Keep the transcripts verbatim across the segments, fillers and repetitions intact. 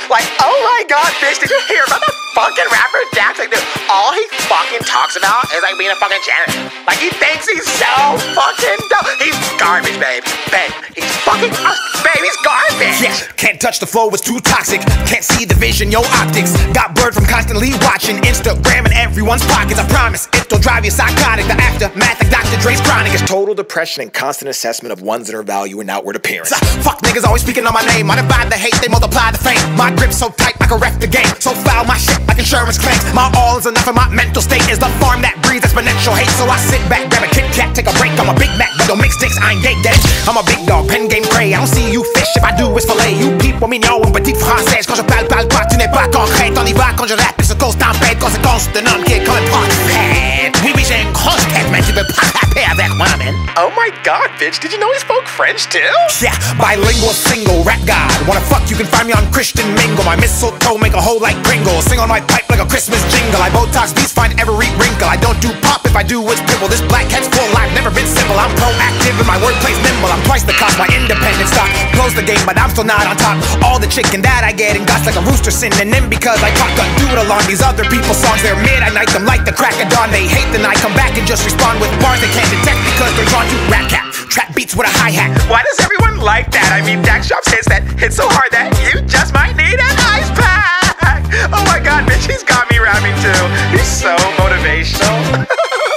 Like, oh my god, bitch, did you hear about the fucking rapper Dax? Like, dude, all he fucking talks about is like being a fucking janitor. Like, he thinks he's so fucking dope. He's garbage, babe. Babe, he's fucking, uh, babe, he's garbage. Yeah, can't touch the flow, it's too toxic. Can't see the vision, yo optics. Got blurred from constantly watching Instagram in everyone's pockets. I promise, it'll drive you psychotic. The aftermath like Doctor Dre's chronic is total depression and constant assessment of one's inner value and outward appearance. Uh, fuck niggas always speaking on my name. I divide the hate, they multiply the fame. My grip's so tight, I can ref the game. So foul, my shit like insurance claims. My all is enough, and my mental state is the farm that breeds exponential hate. So I sit back, grab a Kit Kat, take a break. I'm a Big Mac, but don't mix dicks, I ain't gay, get it? I'm a big dog, pen game cray. I don't see you fish, if I do it's filet. You people mignon, une petite française. Quand je parle, parle pas, tu n'es pas concrète. On y va quand je rappe, et se cause tempête. Conséquence d'un homme qui est comme un prophète. Oui, oui, j'ai une grosse tête, mais tu peux pas rapper avec moi, man. Oh my god, bitch, did you know he spoke French too? Yeah, bilingual single, rap god. Wanna fuck, you can find me on Christian Mingle. My mistletoe make a hole like Pringles. Sing on my pipe like a Christmas jingle. I Botox beats, find every wrinkle. I don't do pop, if I do it's pimple. This black cat's full, I've never been simple. I'm proactive and my wordplay's nimble. I'm twice the cost, my independent stock. Close the game, but I'm still not on top. All the chicken that I get and gots like a rooster synonym. Because I cock a do it along these other people's songs. They're mid, I night them like the crack of dawn. They hate the night, come back and just respond with bars they can't detect because they're drawn to rap cap. Trap beats with a hi-hat. Why does everyone like that? I mean, Dax drops hits that hit so hard that you just might need an ice pack. Oh my god, bitch, he's got me rapping too. He's so motivational.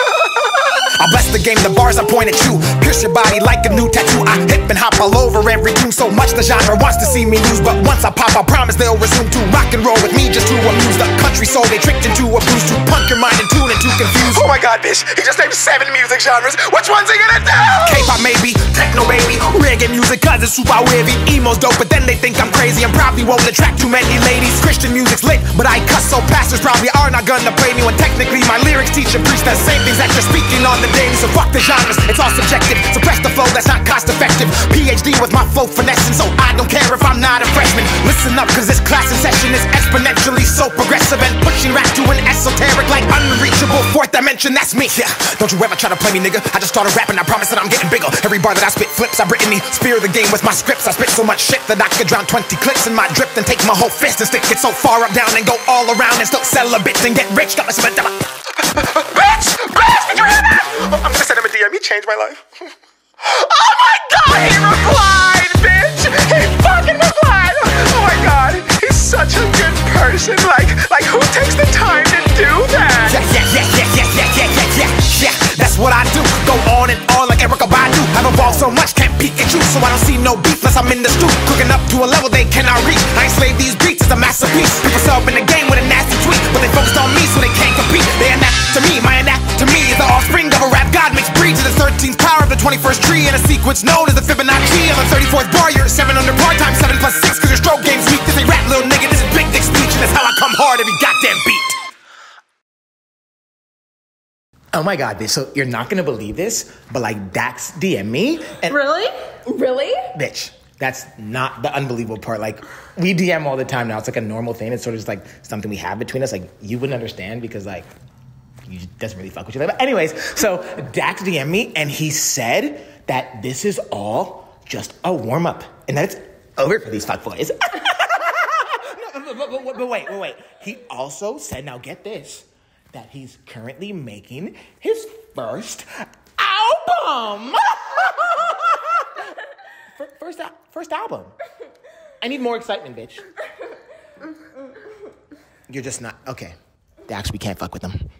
I'll bless the game, the bars I point at you. Pierce your body like a new tattoo. I hip and hop all over every tune. So much the genre wants to see me lose. But once I pop, I promise they'll resume to rock and roll with me just to amuse the country soul. They tricked into a bruise to punk your mind and tune and to confuse. Oh my god, bitch, he just named seven music genres. Which one's he gonna do? K-pop maybe, techno baby, reggae music cause it's super wavy. Emo's dope, but then they think I'm crazy. I'm probably won't attract too many ladies. Christian music's lit, but I cuss so pastors probably are not gonna play me. When technically my lyrics teach and preach the same things that you're speaking on the daily. So fuck the genres, it's all subjective. Suppress the flow, that's not cost effective. P H D with my flow finessing, so I don't care if I'm not a freshman. Listen up, cause this class in session is exponentially so progressive and pushing rap to an esoteric like unreachable fourth dimension. That's me. Yeah, don't you ever try to play me, nigga. I just started rapping, I promise that I'm getting bigger. Every bar that I spit flips, I Brittany spear the game with my scripts. I spit so much shit that I could drown twenty clips in my drip, then take my whole fist and stick it so far up down and go all around and still sell a bitch and get rich. Got my cement. Bitch! Bitch! Did you hear that? Oh, I'm gonna send him a D M. He changed my life. Oh my god! He replied, bitch! He fucking replied! Oh my god! He's such a good person. Like, like who takes the time to do that? Yeah, yeah, yeah, yeah, yeah, yeah, yeah, yeah, yeah, yeah. That's what I do. Go on and on like Erykah Badu. I've evolved so much, can't peek at you, so I don't see no beef unless I'm in the stoop. Cooking up to a level they cannot reach. I enslave these beats, it's a masterpiece. People sell up in the game with a nasty tweet, but they focused on me so they can't compete. They adapt to me, my adapt to me is the offspring of a rap god mixed breed to the thirteenth power of the twenty-first tree in a sequence known as the Fibonacci. On the thirty-fourth bar, you're seven under par times seven plus six, cause your stroke game's weak. This ain't rap, little nigga, this is big dick speech, and that's how I come hard every goddamn beat. Oh my god, bitch, so you're not gonna believe this, but like Dax D M'd me. And really? Really? Bitch, that's not the unbelievable part. Like, we D M all the time now. It's like a normal thing. It's sort of just like something we have between us. Like, you wouldn't understand because like, you doesn't really fuck with you. But anyways, so Dax D M'd me and he said that this is all just a warm up and that it's over for these fuckboys. no, but, but, but, but wait, wait, wait. He also said, now get this, that he's currently making his first album. first, first album. I need more excitement, bitch. You're just not, okay. Dax, we can't fuck with them.